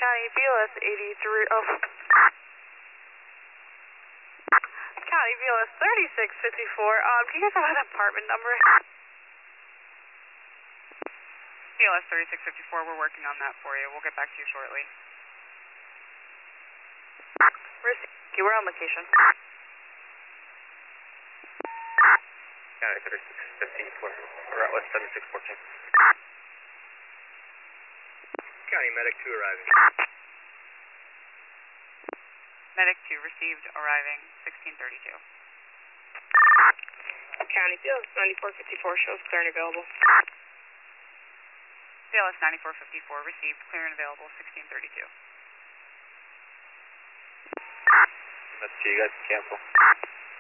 County BLS 83, County BLS 3654, do you guys have an apartment number? BLS 3654, we're working on that for you. We'll get back to you shortly. We're on location. County 3654, route west 7614. County Medic 2 arriving. Medic 2 received, arriving 1632. County BLS 9454 shows clear and available. BLS 9454 received, clear and available 1632. That's you guys can cancel.